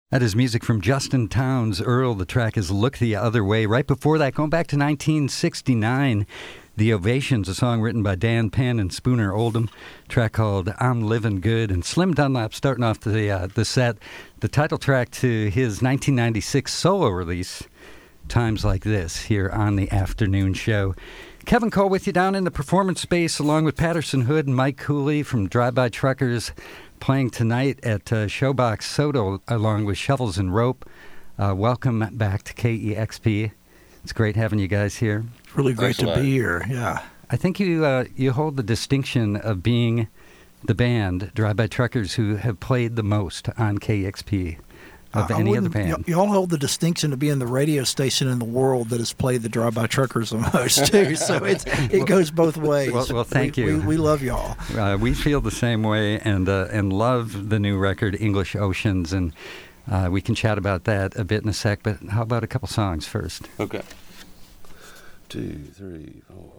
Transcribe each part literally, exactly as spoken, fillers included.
That is music from Justin Townes Earl. The track is Look the Other Way. Right before that, going back to nineteen sixty-nine, The Ovations, a song written by Dan Penn and Spooner Oldham, track called I'm Living Good. And Slim Dunlap starting off the, uh, the set, the title track to his nineteen ninety-six solo release, Times Like This, here on the afternoon show. Kevin Cole with you down in the performance space, along with Patterson Hood and Mike Cooley from Drive-By Truckers, playing tonight at uh, Showbox Soto along with Shovels and Rope. Uh, welcome back to K E X P. It's great having you guys here. It's really great Thanks to be here, yeah. I think you uh, you hold the distinction of being the band, Drive-By Truckers, who have played the most on K E X P of uh, any other band. You all hold the distinction of being the radio station in the world that has played the Drive-By Truckers the most, too. So it's, it well, goes both ways. Well, well thank we, you. We, we love y'all. Uh, we feel the same way and uh, and love the new record, English Oceans, and uh, we can chat about that a bit in a sec, but how about a couple songs first? Okay. Two, three, four.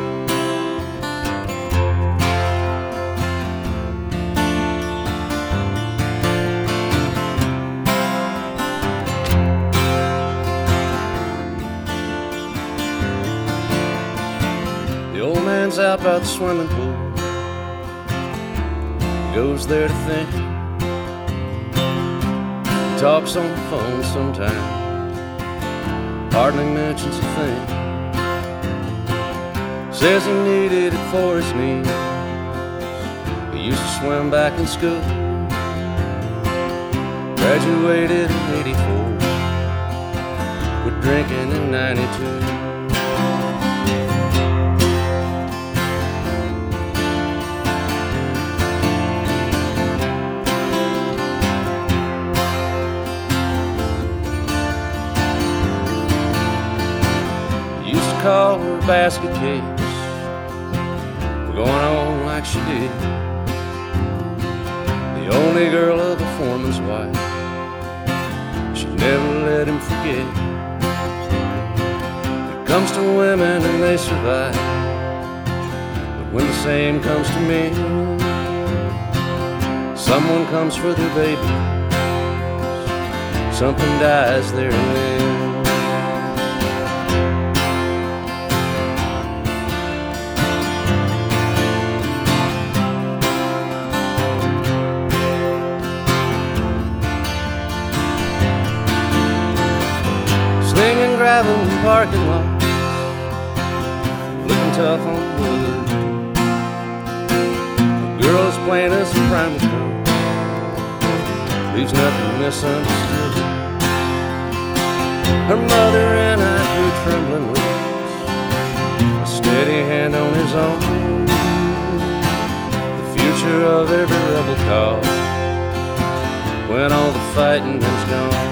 The old man's out by the swimming pool. He goes there to think. He talks on the phone sometimes, hardly mentions a thing. Says he needed it for his knees. He used to swim back in school. Graduated in eighty-four. Quit drinking in ninety-two. Call her basket case for going on like she did. The only girl of the foreman's wife, she'd never let him forget. It comes to women and they survive, but when the same comes to men, someone comes for their baby, something dies there and then. Gravel in parking lots, looking tough on the wood. The girl is plain as a primal code, leaves nothing misunderstood. Her mother and I grew trembling lips, a steady hand on his own. The future of every rebel cause, when all the fighting is gone.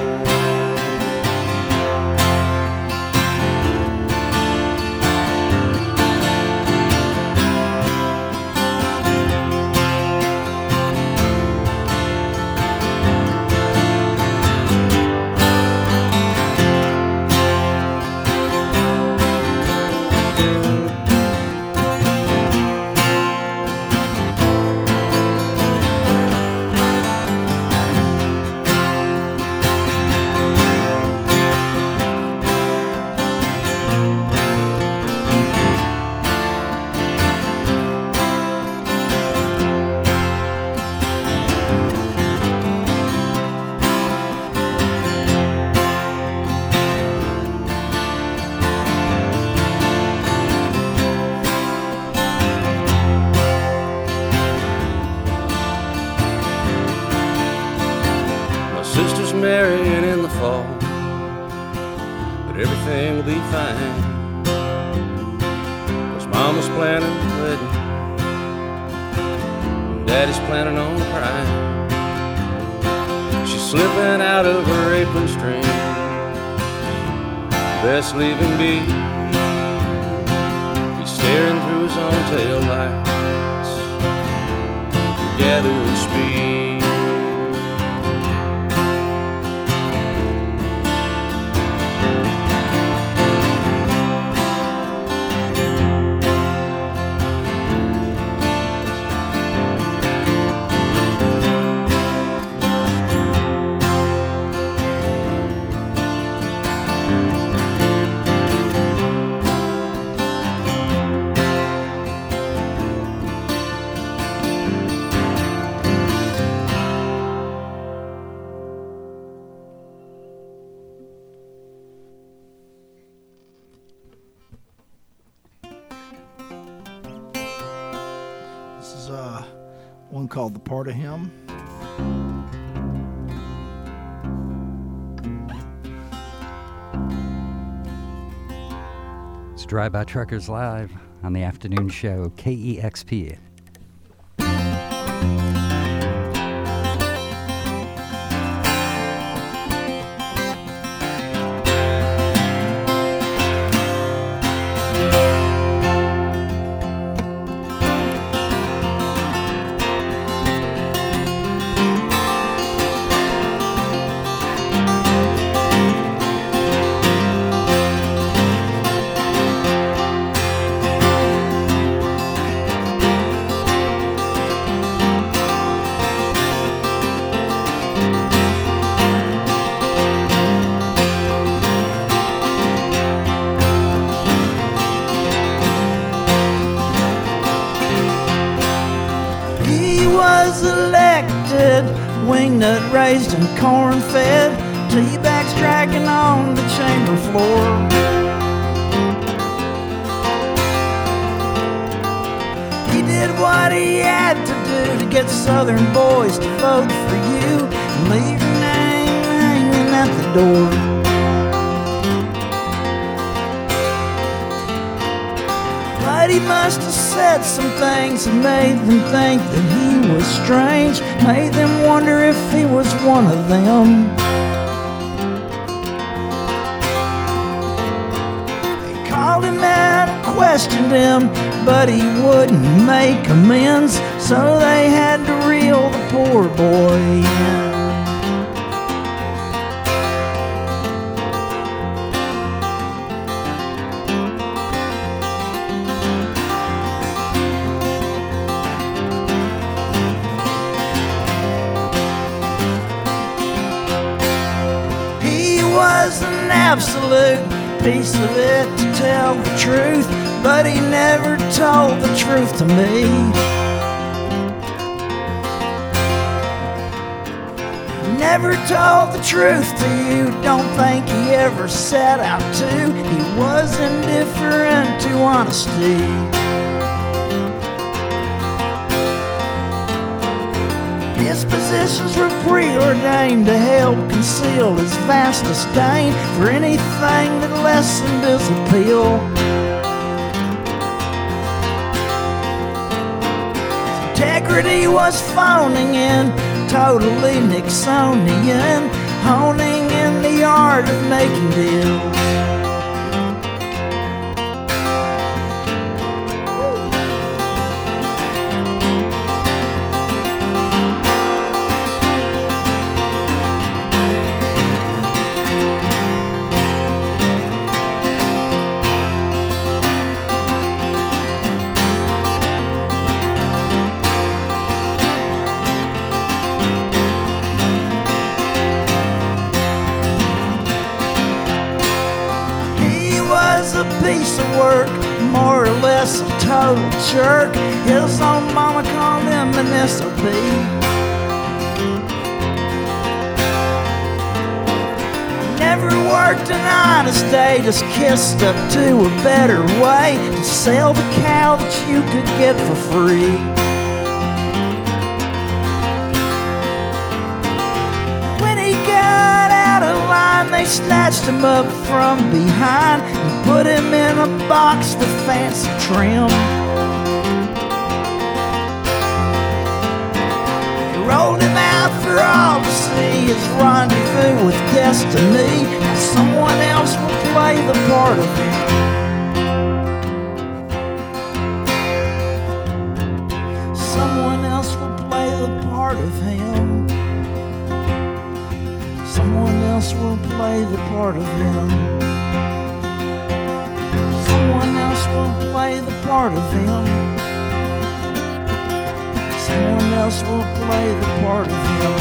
Best leave him be. He's staring through his own tail lights, gathering speed. one called The Part of Him. It's Drive-By Truckers Live on the afternoon show, K E X P. Wingnut raised and corn fed, teabags dragging on the chamber floor. He did what he had to do to get Southern boys to vote for you and leave your name hanging at the door. But he must have said some things that made them think that he was strange, made them wonder if he was one of them. They called him out and questioned him, but he wouldn't make amends, so they had to reel the poor boy in. Absolute piece of it to tell the truth, but he never told the truth to me. Never told the truth to you, don't think he ever set out to. He was indifferent to honesty. His positions were preordained to help conceal his vast disdain for anything that lessened his appeal. His integrity was phoning in, totally Nixonian, honing in the art of making deals. Piece of work, more or less a total jerk. His own mama called him an S O P. Never worked an honest day, just kissed up to a better way to sell the cow that you could get for free. When he got out of line, they snatched him up from behind and put him in a box with fancy trim. They rolled him out for all to see, his rendezvous with destiny. Now someone else will play the part of him. Someone else will play the part of him. Someone else will play the part of him. Someone else will play the part of him. Someone else will play the part of him.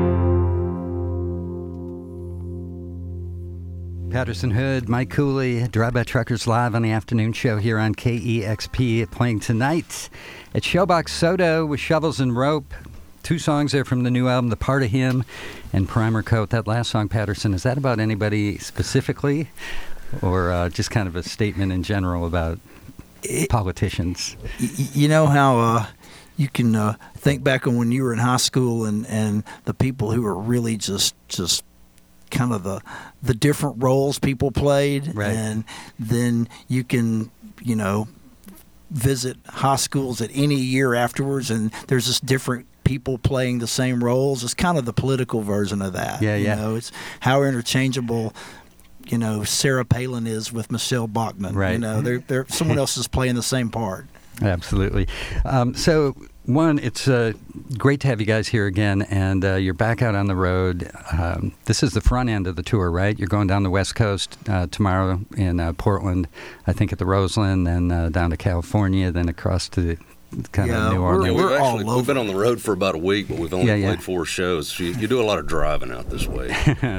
Patterson Hood, Mike Cooley, Drive-By Truckers Live on the afternoon show here on K E X P, playing tonight at Showbox Soda with Shovels and Rope. Two songs there from the new album, The Part of Him and Primer Coat. That last song, Patterson, is that about anybody specifically, or uh, just kind of a statement in general about it, politicians? You know how uh, you can uh, think back on when you were in high school and, and the people who were really just just kind of the the different roles people played, right. and then you can you know visit high schools at any year afterwards, and there's just different people playing the same roles. It's kind of the political version of that. Yeah, you yeah. know, it's how interchangeable, you know, Sarah Palin is with Michelle Bachmann. Right. You know, they're, they're, someone else is playing the same part. Absolutely. Um, so, one, it's uh, great to have you guys here again, and uh, you're back out on the road. Um, this is the front end of the tour, right? You're going down the West Coast uh, tomorrow in uh, Portland, I think at the Roseland, then uh, down to California, then across to kind Yeah, of New we're- Orleans. Yeah, we're we've all actually over. we've been on the road for about a week, but we've only Yeah, yeah. played four shows. So you, you do a lot of driving out this way.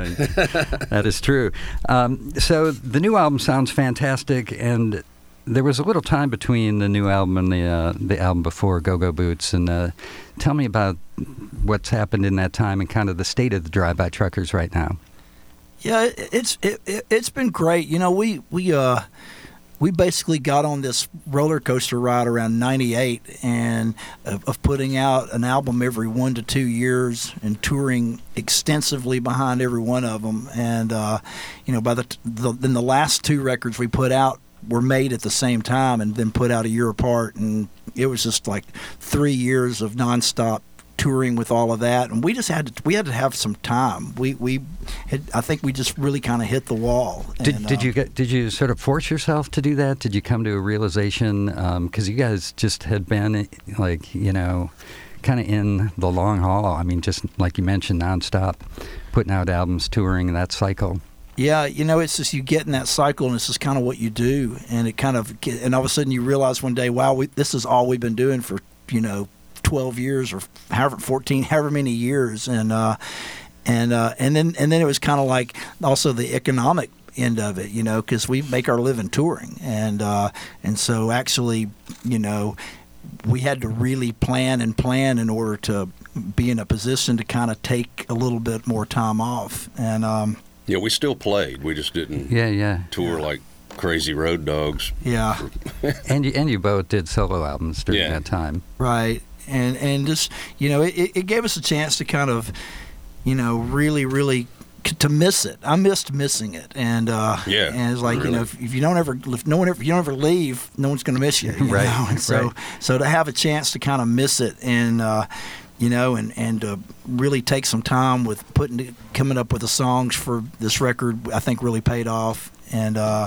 That is true. Um, so the new album sounds fantastic, and there was a little time between the new album and the uh, the album before, Go Go Boots. And uh, tell me about what's happened in that time and kind of the state of the Drive-By Truckers right now. Yeah, it, it's it, it, it's been great. You know, we we uh we basically got on this roller coaster ride around ninety-eight, and of, of putting out an album every one to two years and touring extensively behind every one of them. And uh, you know, by the, t- the then the last two records we put out were made at the same time and then put out a year apart, and it was just like three years of nonstop touring with all of that, and we just had to we had to have some time. We we had, I think we just really kind of hit the wall. Did, and, did uh, you get, did you sort of force yourself to do that? Did you come to a realization, because you guys just had been like, you know, kind of in the long haul. I mean, just like you mentioned, nonstop, putting out albums, touring, that cycle. Yeah, you know, it's just you get in that cycle, and it's just kind of what you do, and it kind of get, and all of a sudden you realize one day, wow, we, this is all we've been doing for you know twelve years or however fourteen, however many years, and uh, and uh, and then and then it was kind of like also the economic end of it, you know, because we make our living touring, and uh, and so actually, you know, we had to really plan and plan in order to be in a position to kind of take a little bit more time off, and. Um, Yeah, we still played. We just didn't Yeah, yeah. tour like crazy road dogs. Yeah, And you, and you both did solo albums during Yeah. that time. right. And and just you know, it, it gave us a chance to kind of, you know, really, really c- to miss it. I missed missing it, and uh, Yeah, and it's like you really. know, if, if you don't ever, if no one ever, if you don't ever leave, no one's going to miss you, you Right, know? And so right. so to have a chance to kind of miss it and. Uh, you know, and and uh, really take some time with putting coming up with the songs for this record, I think really paid off, and uh,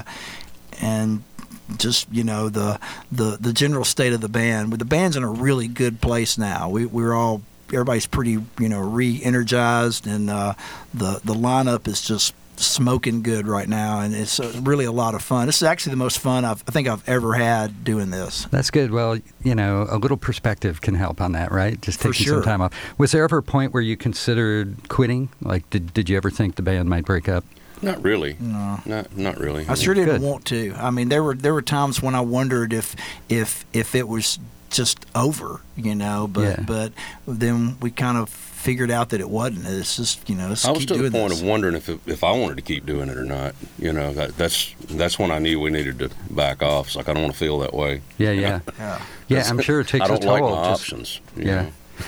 and just you know the the the general state of the band. The band's in a really good place now. We we're all everybody's pretty you know re-energized, and uh, the the lineup is just smoking good right now, and it's uh, really a lot of fun. This is actually the most fun I've, I think I've ever had doing this. That's good. Well, you know, a little perspective can help on that, right? Just For taking sure. some time off. Was there ever a point where you considered quitting? Like, did did you ever think the band might break up? Not really. No. Not not really. I sure didn't Good. want to. I mean, there were there were times when I wondered if if if it was just over, you know. But Yeah. but then we kind of figured out that it wasn't. It's just you know, let's I was keep to the doing point this. of wondering if it, if I wanted to keep doing it or not. You know, that, that's that's when I knew we needed to back off. It's like I don't want to feel that way. Yeah, You know? yeah. yeah. Yeah, I'm sure it takes I don't a toll. like my just- options. you Yeah. know.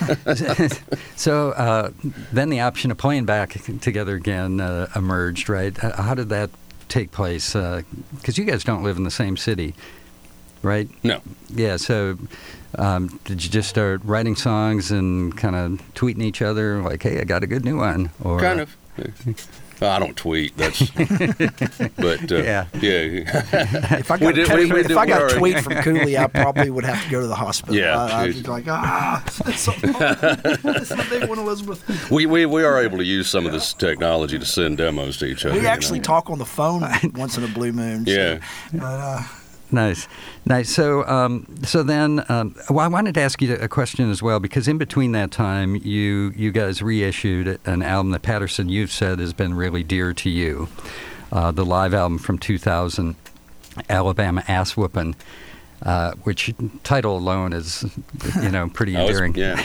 So uh, then the option of playing back together again uh, emerged, right? Uh, How did that take place? Because you guys don't live in the same city, right? No. Yeah, so um, did you just start writing songs and kind of tweeting each other like, hey, I got a good new one? Or, Kind of. I don't tweet. That's. But uh, Yeah. yeah. If I We got, did- a tweet, we- we if did- I got we a already- tweet from Cooley, I probably would have to go to the hospital. Yeah, I, I'd geez. be like, ah, it's so it's a big one, Elizabeth. we, we we are able to use some of this technology to send demos to each other. We you actually know. talk on the phone once in a blue moon. so- Yeah. But, uh, Nice, nice. So, um, so then, um, well, I wanted to ask you a question as well, because in between that time, you you guys reissued an album that Patterson, you've said, has been really dear to you, uh, the live album from two thousand, Alabama Ass Whoopin'. uh, which title alone is, you know, pretty Oh, it's- endearing. yeah.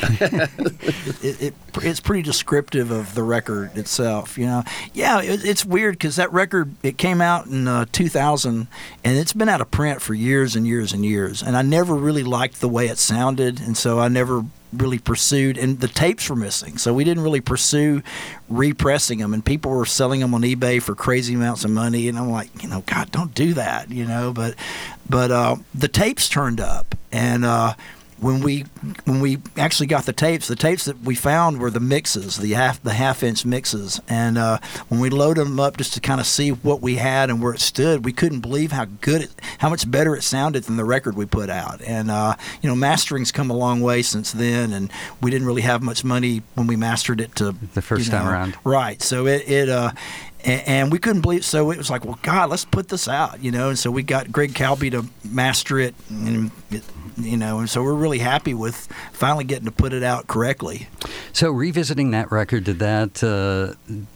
it, it it's pretty descriptive of the record itself. You know, yeah, it, it's weird because that record, it came out in uh, two thousand, and it's been out of print for years and years and years. And I never really liked the way it sounded, and so I never really pursued. And the tapes were missing, so we didn't really pursue repressing them. And people were selling them on eBay for crazy amounts of money. And I'm like, you know, God, don't do that. You know, but but uh, the tapes turned up, and. Uh, When we when we actually got the tapes, the tapes that we found were the mixes, the half the half inch mixes, and uh, when we loaded them up just to kind of see what we had and where it stood, we couldn't believe how good, it, how much better it sounded than the record we put out. And uh, you know, mastering's come a long way since then, and we didn't really have much money when we mastered it to The first you know, time around, right? So it it. Uh, And, and we couldn't believe, so it was like, well, God, let's put this out, you know. And so we got Greg Calby to master it, and it, you know, and so we're really happy with finally getting to put it out correctly. So revisiting that record, did that uh,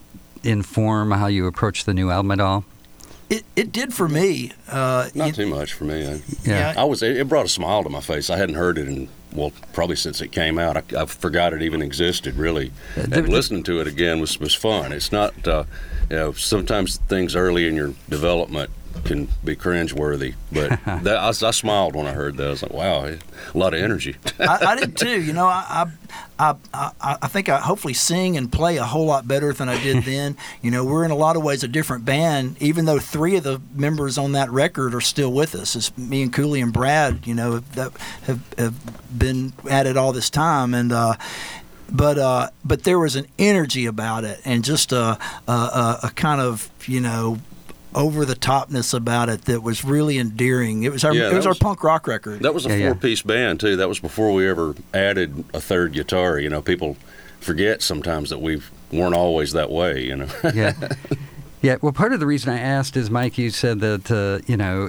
inform how you approach the new album at all? It it did for me. Uh, Not it- too much for me. I, Yeah. I was. It brought a smile to my face. I hadn't heard it in well, probably since it came out. I, I forgot it even existed. Really, and listening to it again was was fun. It's not. Uh, you know, sometimes things early in your development can be cringeworthy, but that, I, I smiled when I heard that. I was like, wow, a lot of energy. I, I did too. You know, I, I, I, I think I hopefully sing and play a whole lot better than I did then. You know, we're in a lot of ways a different band, even though three of the members on that record are still with us. It's me and Cooley and Brad, you know, that have, have been at it all this time. And, uh, But uh, but there was an energy about it, and just a a, a kind of, you know, over the topness about it that was really endearing. It was our Yeah, it was, was- our punk rock record. That was a Yeah, yeah. four-piece band too. That was before we ever added a third guitar. You know, people forget sometimes that we weren't always that way. You know. Yeah. Yeah. Well, part of the reason I asked is, Mike, you said that uh, you know,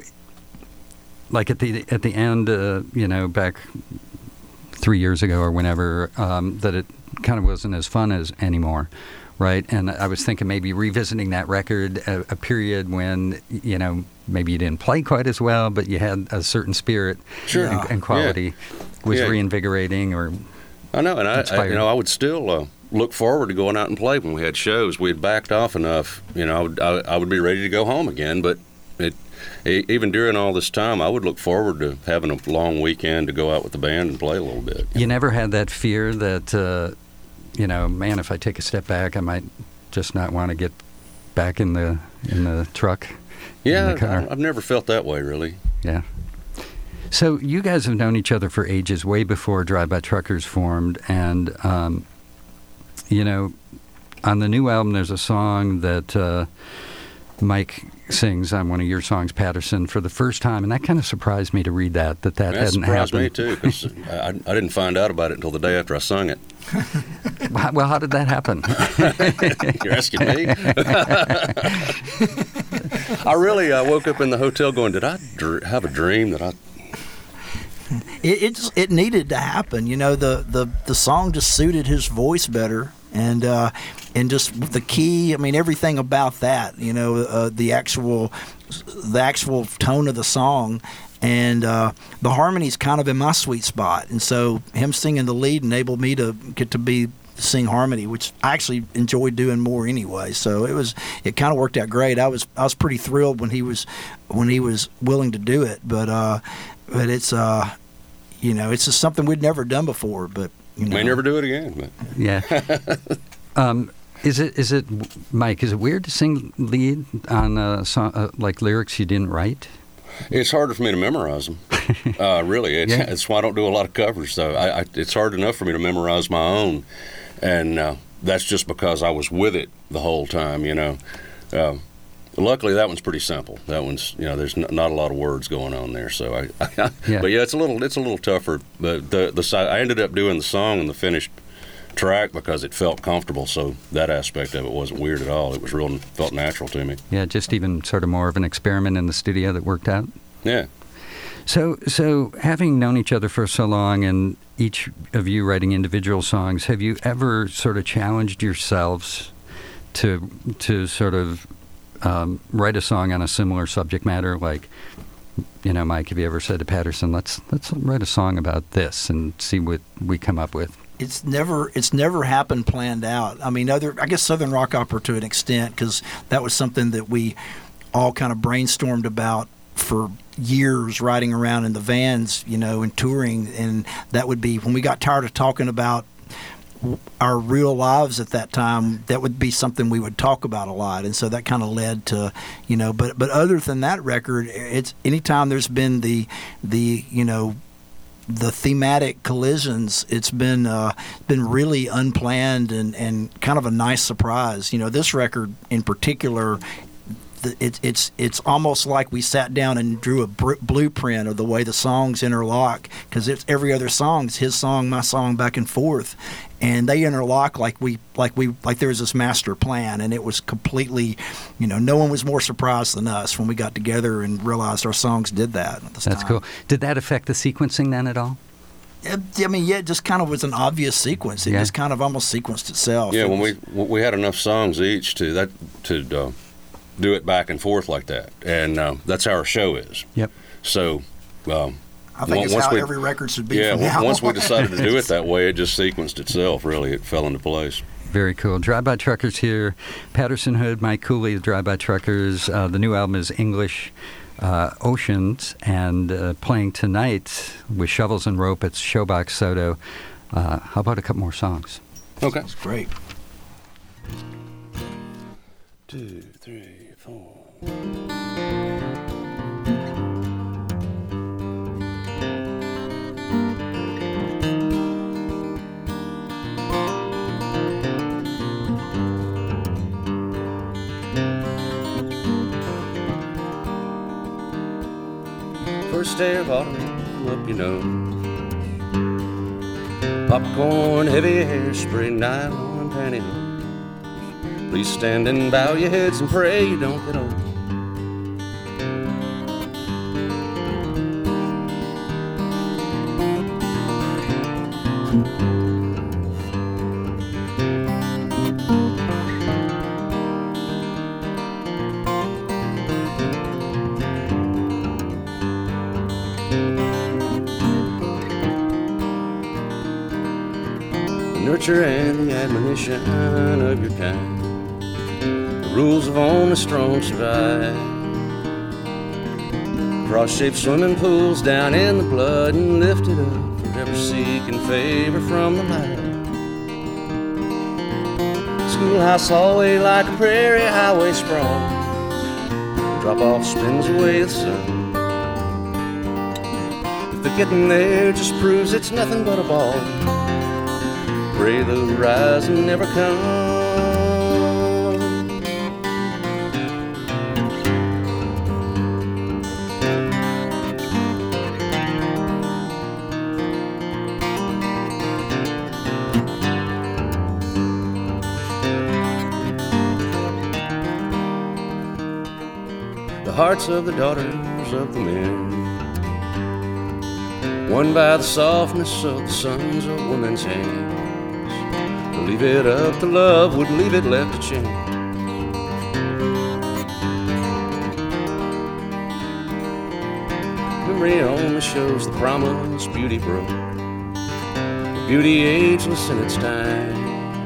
like at the at the end, uh, you know, back three years ago or whenever, um, that it kind of wasn't as fun as anymore, right? And I was thinking maybe revisiting that record, a, a period when, you know, maybe you didn't play quite as well, but you had a certain spirit Sure. and, and quality Yeah. was Yeah. reinvigorating. Or I know, and I, I Inspired. you know I would still uh, look forward to going out and play when we had shows. We had backed off enough, you know. I would, I, I would be ready to go home again, but it. e- Even during all this time, I would look forward to having a long weekend to go out with the band and play a little bit. you never had that fear that, uh, you know, man, if I take a step back, I might just not want to get back in the in the truck. in Yeah, the car. I, I've never felt that way, really. Yeah. So you guys have known each other for ages, way before Drive By Truckers formed, and um, you know, on the new album, there's a song that uh, Mike sings on one of your songs, Patterson, for the first time, and that kind of surprised me to read that that that That hadn't surprised happened. me too, because I, I didn't find out about it until the day after I sung it. Well, well, how did that happen? You're asking me? I really uh, woke up in the hotel going, did I dr- have a dream that I... It it, just, it needed to happen. You know, the, the, the song just suited his voice better, and uh, and just the key. I mean, everything about that. You know, uh, the actual the actual tone of the song, and uh, the harmony's kind of in my sweet spot. And so him singing the lead enabled me to get to be sing harmony, which I actually enjoyed doing more anyway. So it was it kind of worked out great. I was I was pretty thrilled when he was when he was willing to do it. But uh, but it's uh, you know, it's just something we'd never done before. But you know, may never do it again. But. Yeah. Um, is it is it Mike? Is it weird to sing lead on a song, uh, like lyrics you didn't write? It's harder for me to memorize them. Uh, really, it's, Yeah. it's why I don't do a lot of covers. So I, I, it's hard enough for me to memorize my own, and uh, that's just because I was with it the whole time. You know, uh, luckily that one's pretty simple. That one's, you know, there's n- not a lot of words going on there. So I, I Yeah. but yeah, it's a little it's a little tougher. But the the si- I ended up doing the song and the finished track because it felt comfortable. So that aspect of it wasn't weird at all. It was real, felt natural to me. Yeah, just even sort of more of an experiment in the studio that worked out. Yeah. So, so having known each other for so long, and each of you writing individual songs, have you ever sort of challenged yourselves to to sort of um, write a song on a similar subject matter? Like, you know, Mike, have you ever said to Patterson, let's let's write a song about this and see what we come up with? It's never it's never happened planned out. I mean, other I guess Southern Rock Opera to an extent, because that was something that we all kind of brainstormed about for years, riding around in the vans, you know, and touring. And that would be when we got tired of talking about our real lives at that time, that would be something we would talk about a lot. And so that kind of led to, you know, but but other than that record, it's anytime there's been the the you know the thematic collisions, it's been uh, been really unplanned and and kind of a nice surprise. You know, this record in particular, It's it's it's almost like we sat down and drew a br- blueprint of the way the songs interlock, because it's every other song's his song, my song, back and forth, and they interlock like we like we like there was this master plan, and it was completely, you know, no one was more surprised than us when we got together and realized our songs did that at this That's time. cool. Did that affect the sequencing then at all? I mean, yeah, it just kind of was an obvious sequence. It Yeah. just kind of almost sequenced itself. Yeah, It when was- we we had enough songs each to that to uh, do it back and forth like that, and uh, that's how our show is. Yep. So, um, I think it's once how we- every record should be. yeah, from w- now once we on. decided to do it that way, it just sequenced itself. Really, it fell into place. Very cool. Drive-By Truckers here. Patterson Hood, Mike Cooley, the Drive-By Truckers. Uh, the new album is English uh, Oceans, and uh, playing tonight with Shovels and Rope, it's Showbox Soto. Uh, how about a couple more songs? Okay. It's great. Two, three, four. First day of autumn, up your nose. Popcorn, heavy hairspray, nylon pantyhose. Please stand and bow your heads and pray you don't get old. Nurture and the admonition of your kind. The rules of only strong survive. Cross-shaped swimming pools down in the blood and lifted up, forever seeking favor from the light. Schoolhouse hallway like a prairie highway sprawls. Drop-off spins away the sun. If the getting there just proves it's nothing but a ball, pray the horizon never comes. The hearts of the daughters of the men, won by the softness of the sons of women's hands. To leave it up to love would leave it left to chance. Memory only shows the promise beauty broke, the beauty ageless in its time.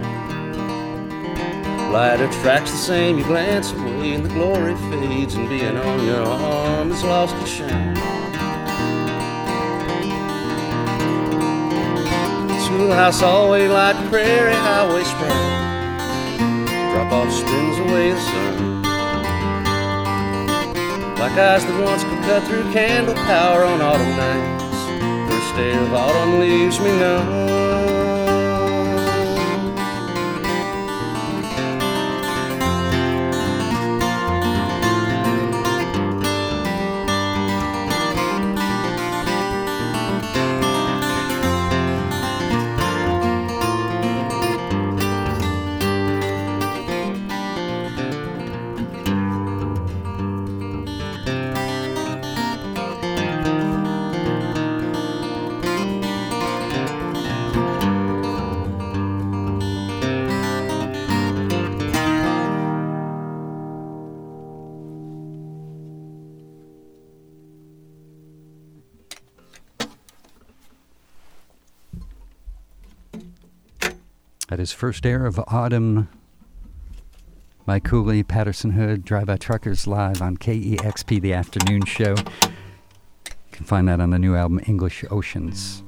Light attracts the same, you glance away and the glory fades, and being on your arm has lost its shine. Schoolhouse hallway like a prairie highway sprawl. Drop-off spins away the sun. Like eyes that once could cut through candle power on autumn nights. First day of autumn leaves me numb. At his first air of Autumn, Mike Cooley, Patterson Hood, Drive-By Truckers live on K E X P, the afternoon show. You can find that on the new album, English Oceans.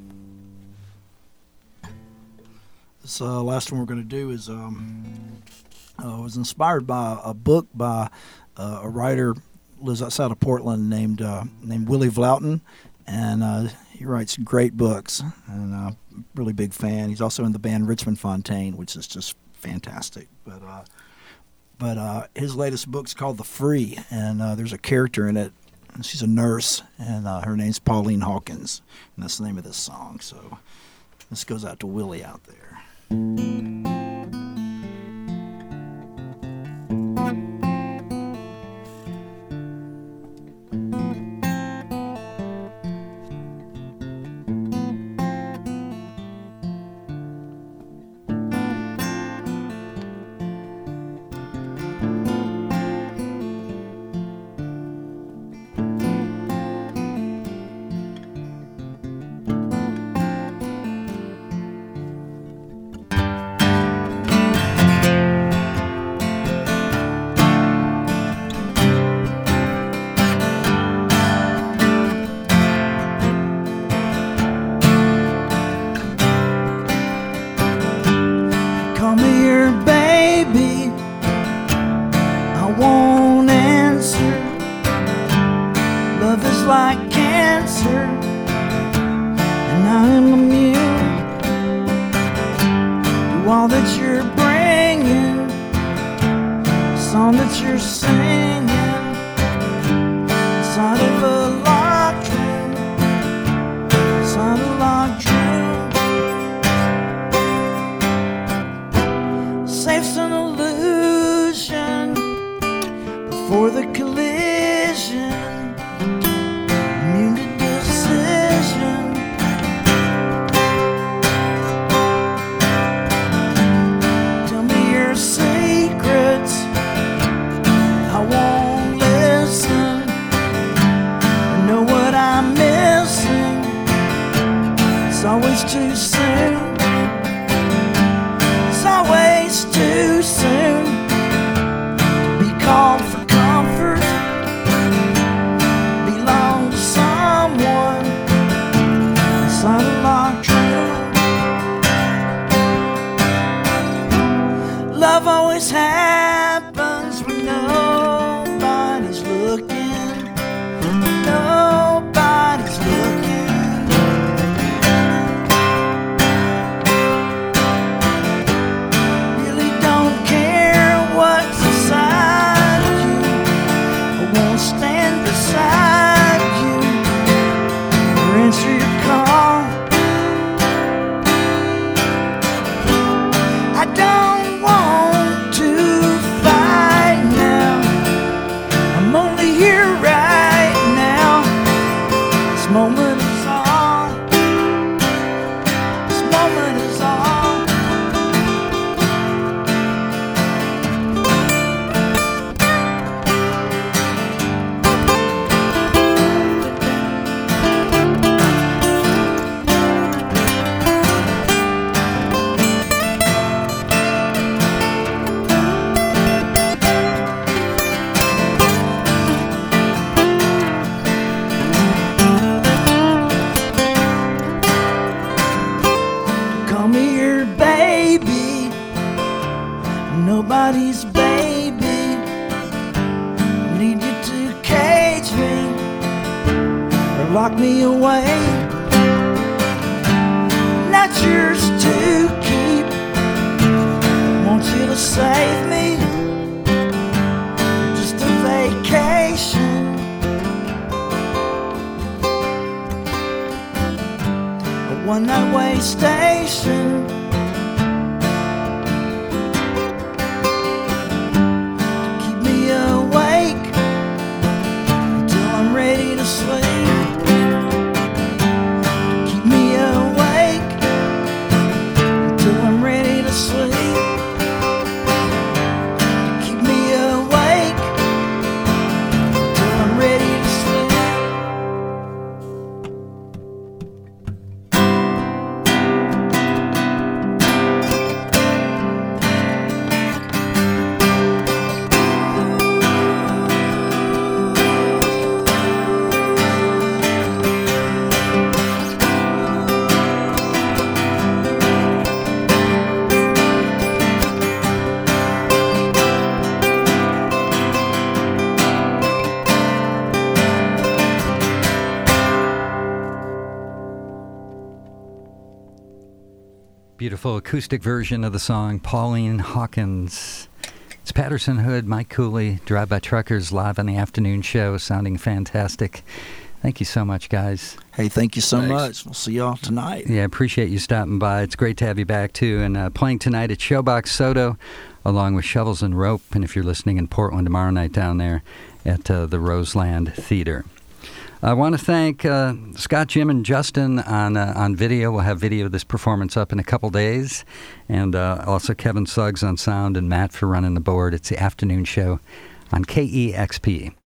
This uh, last one we're going to do is um, uh, was inspired by a book by uh, a writer lives outside of Portland named uh, named Willie Vloughton, and uh, he writes great books, and I'm a really big fan. He's also in the band Richmond Fontaine, which is just fantastic. But uh, but uh, his latest book's called The Free, and uh, there's a character in it. She's a nurse, and uh, her name's Pauline Hawkins, and that's the name of this song. So this goes out to Willie out there. beautiful acoustic version of the song, Pauline Hawkins. It's Patterson Hood, Mike Cooley, Drive By Truckers, live on the afternoon show, sounding fantastic. Thank you so much, guys. Hey, thank you so Thanks. much. We'll see y'all tonight. Yeah, appreciate you stopping by. It's great to have you back, too. And uh, playing tonight at Showbox Soto, along with Shovels and Rope. And if you're listening in Portland tomorrow night down there at uh, the Roseland Theater. I want to thank uh, Scott, Jim, and Justin on uh, on video. We'll have video of this performance up in a couple days. And uh, also Kevin Suggs on sound and Matt for running the board. It's the afternoon show on K E X P.